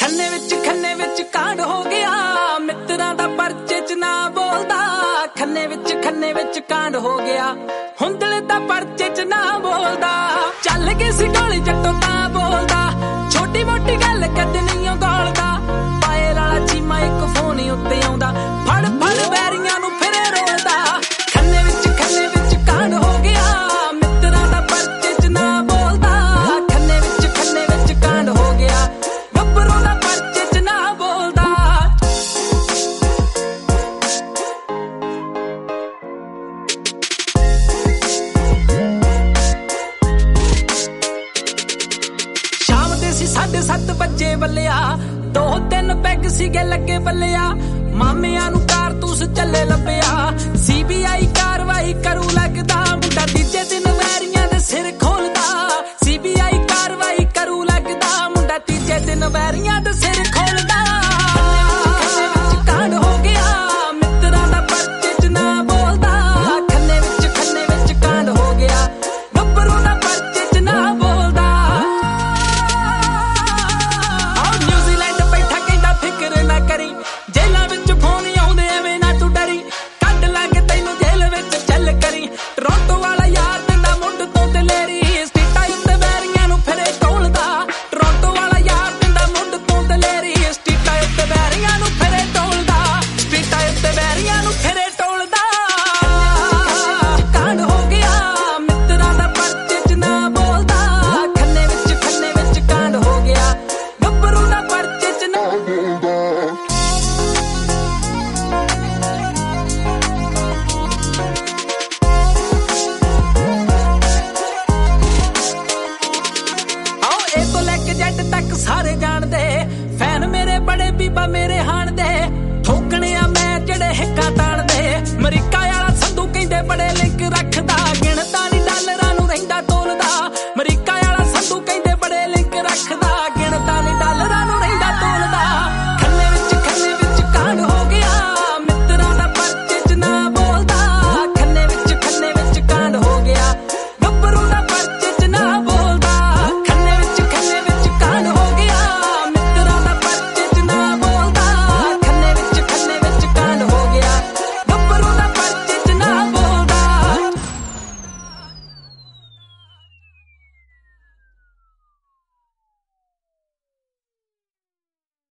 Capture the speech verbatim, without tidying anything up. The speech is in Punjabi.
ਖੰਨੇ ਵਿੱਚ ਖੰਨੇ ਵਿੱਚ ਕਾਂਡ ਹੋ ਗਿਆ, ਮਿੱਤਰਾਂ ਦਾ ਪਰਚੇ ਚ ਨਾ ਬੋਲਦਾ। ਖੰਨੇ ਵਿੱਚ ਖੰਨੇ ਵਿੱਚ ਕਾਂਡ ਹੋ ਗਿਆ, ਹੁੰਦਲੇ ਦਾ ਪਰਚੇ ਚ ਨਾ ਬੋਲਦਾ। ਚੱਲ ਗਏ ਸੀ ਗੋਲੀ ਜੱਟੋਂ ਤਾਂ ਬੋਲਦਾ, ਛੋਟੀ ਮੋਟੀ ਗੱਲ ਕਦੇ ਨਹੀਂ ਉਹ ਗੋਲਦਾ। ਪਾਏ ਵਾਲਾ ਚੀਮਾ ਇੱਕ ਫੋਨ ਉੱਤੇ ਆਉਂਦਾ, ਫੜ ਫੜ ਵੈਰੀਆਂ ਨੂੰ ਫਿਰੇ ਰੋਲਦਾ। ਖੰਨੇ ਵਿੱਚ ਖੰਨੇ ਵਿੱਚ ਕਾਂਡ ਹੋ ਗਿਆ, ਮਿੱਤਰਾਂ ਦਾ ਪਰਚੇ ਚ ਨਾ ਬੋਲਦਾ। ਖੰਨੇ ਵਿੱਚ ਖੰਨੇ ਵਿੱਚ ਕਾਂਡ ਹੋ ਗਿਆ, ਗੱਭਰੂ ਦਾ ਪਰਚੇ ਚ ਨਾ ਬੋਲਦਾ। ਸ਼ਾਮ ਦੇ ਸੀ ਸਾਢੇ ਸੱਤ ਵਜੇ ਬੱਲਿਆ, ਦੋ ਤਿੰਨ ਪੈਗ ਸੀਗੇ ਲੱਗੇ ਬੱਲਿਆ। ਮਾਮਿਆਂ ਨੂੰ ਕਾਰਤੂਸ ਚੱਲੇ ਲੱਭਿਆ, ਸੀ ਬੀ ਆਈ ਕਾਰਵਾਈ ਕਰੂ ਲੱਗਦਾ। ਮੁੰਡਾ ਦੀ